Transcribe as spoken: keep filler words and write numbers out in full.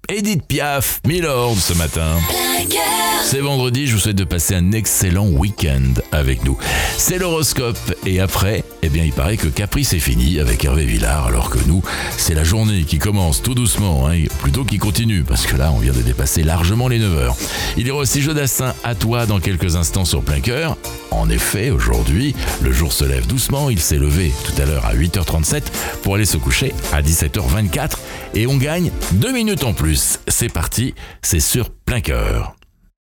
Edith Piaf, Milord ce matin. C'est vendredi, je vous souhaite de passer un excellent week-end avec nous. C'est l'horoscope et après, eh bien il paraît que Capri c'est fini avec Hervé Villard, alors que nous, c'est la journée qui commence tout doucement, hein, plutôt qui continue, parce que là on vient de dépasser largement les neuf heures. Il y aura aussi Jodassin à toi dans quelques instants sur Plein Cœur. En effet, aujourd'hui, le jour se lève doucement, il s'est levé tout à l'heure à huit heures trente-sept pour aller se coucher à dix-sept heures vingt-quatre et on gagne deux minutes en plus. C'est parti, c'est sur Plein Cœur.